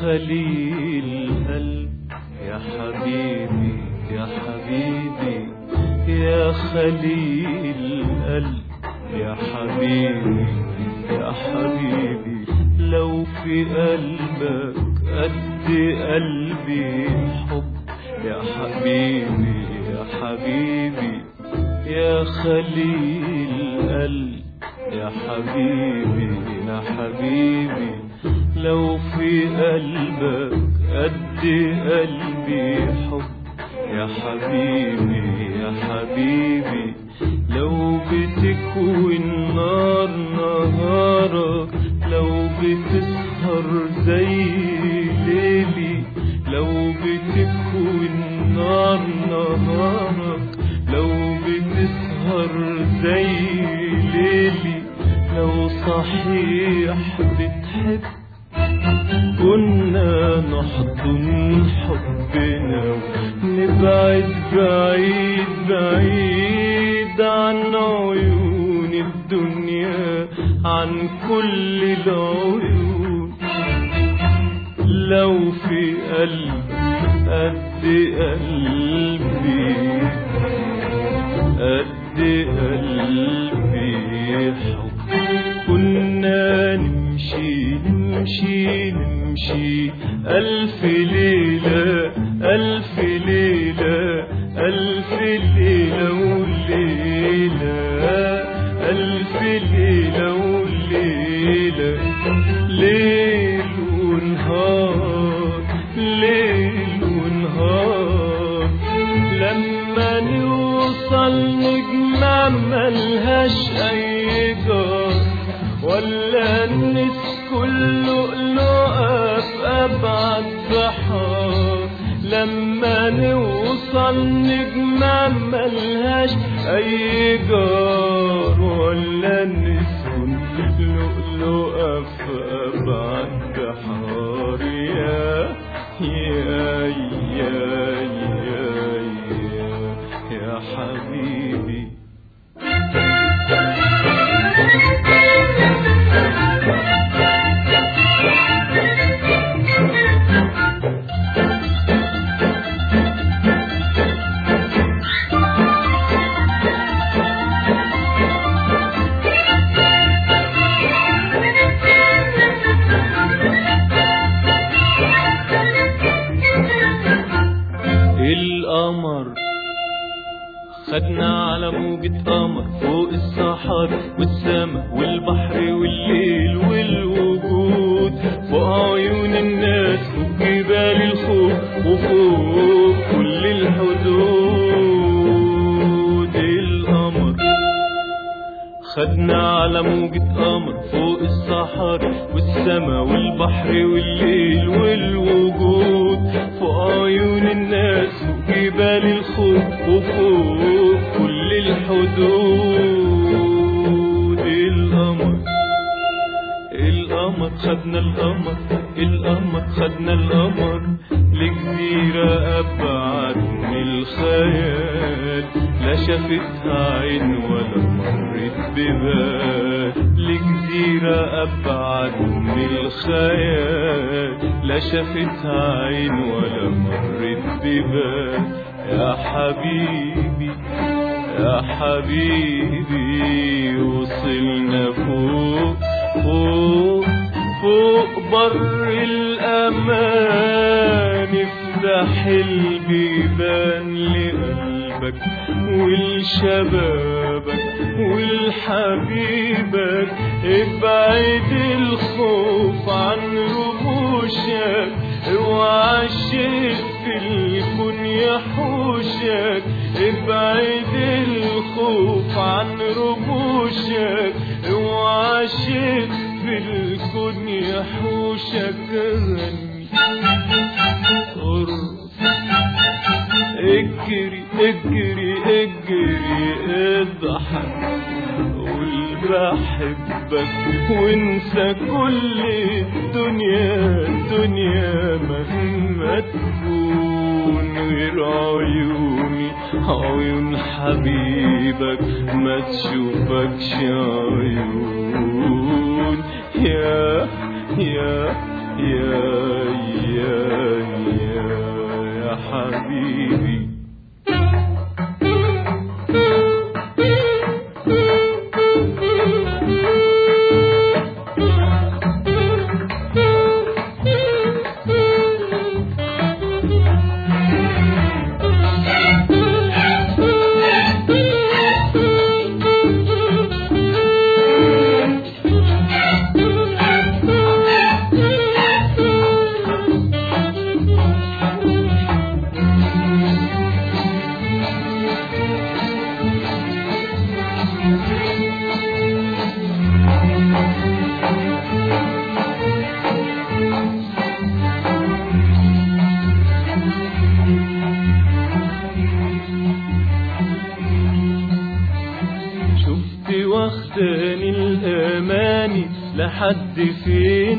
خليل قلب يا حبيبي يا حبيبي يا خليل قلب يا حبيبي يا حبيبي لو في قلبك قد قلبي حب يا حبيبي يا حبيبي يا خليل قلب يا حبيبي يا حبيبي لو في قلبك قد قلبي حب يا حبيبي يا حبيبي لو بتكوي النار نهارك لو بتسهر زي ليلي لو بتكوي النار نهارك لو بتسهر زي ليلي لو صحيح بتحب كنا نحضن حبنا ونبعد بعيد بعيد عن عيون الدنيا عن كل العيون لو في قلبك قد قلبي قد قلبي حب كنا نمشي نمشي نمشي ألف ليلة ألف ليلة ألف ليلة وليلة ألف ليلة وليلة ليل ونهار ليل ونهار لما نوصل نجمة ملهاش أي جار ولا نسكن لؤلؤة في أبعد بحار لما نوصل نجمة ملهاش أي جار ولا نسكن لؤلؤة في أبعد بحار يا حبيبي القمر خدنا على موجة قمر فوق الصحراء والسماء والبحر والليل والوجود فوق عيون الناس فوق جبال الخوف وفوق كل الحدود القمر خدنا على موجة قمر فوق الصحراء والسماء والبحر والليل والوجود فوق عيون الناس فوق جبال الخوف وفوق كل الحدود القمر خدنا القمر خدنا القمر لجزيرة أبعد من الخيال لا شافتها عين ولا مرت ببال لجزيرة أبعد من الخيال لا شافتها عين ولا مرت ببال يا حبيبي يا حبيبي وصلنا فوق فوق فوق بر الأمان افتح البيبان لقلبك ولشبابك ولحبيبك ابعد الخوف عن رموشك اوعى الشيء في الكون يحوشك ابعد الخوف عن رموشك اوعى الشيء في الكون يحوشك غني اجري اجري اجري اضحك قول بحبك وانسى كل الدنيا مهما تكون غير عيون حبيبك ما تشوفكش عيون يا يا حبيبي. واخداني الاماني لحد فين،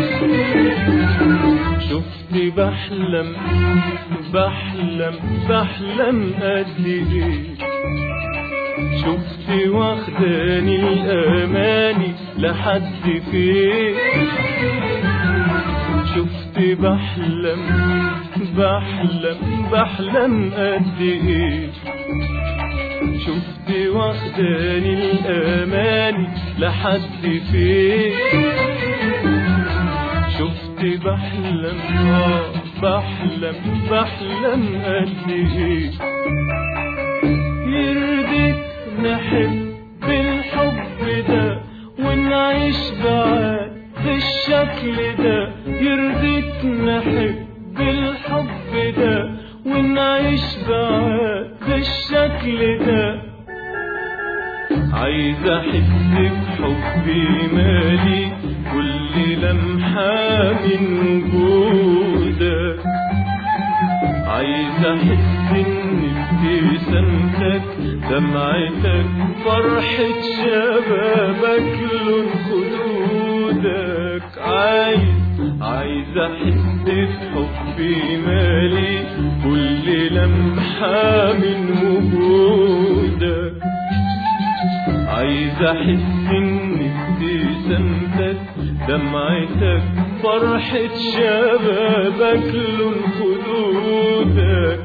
شفت بحلم بحلم بحلم قد ايه، شفت واخداني الاماني لحد فين، شفت بحلم بحلم بحلم قد ايه، شفت واخداني الاماني لحد فين، شفت بحلم بحلم بحلم قد ايه، يرضيك نحب بالحب ده ونعيش بعاد بالشكل ده، يرضيك نحب بالحب ده ونعيش بعاد بالشكل ده، عايز احس بحبي مالي كل لمحة من وجودك، عايز احس ان ابتسامتك دمعتك فرحة شبابك لون خدودك، عايز احس بحبي مالي كل لمحة من وجودك، عايز احس ان ابتسامتك دمعتك فرحة شبابك لون خدودك،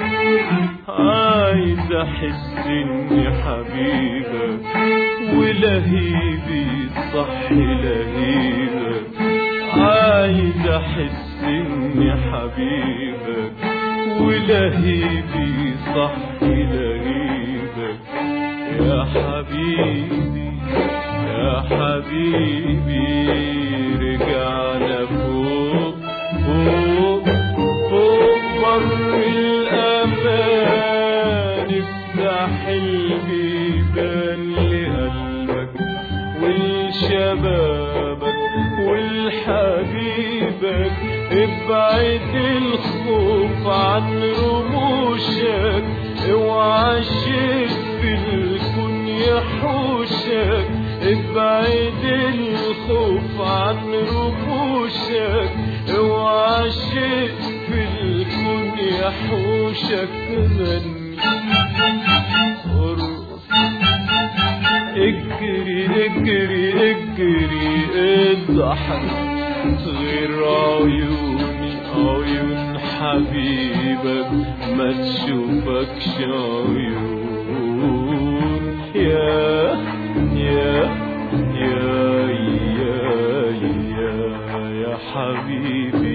عايز احس اني حبيبك ولهيبي صح لهيبك، عايز احس اني حبيبك ولهيبي صح لهيبك، يا حبيبي يا حبيبي رجعنا فوق فوق فوق بر الأمان، افتح البيبان لقلبك ولشبابك ولحبيبك، ابعد الخوف عن رموشك، اوعى الشيء في الكون يحوشك، ابعد الخوف عن رموشك، اوعى الشيء في الكون يحوشك، غني ارقص اجري اجري اجري اضحك، غير عيون حبيبك ما تشوفكش عيون، يا حبيبي.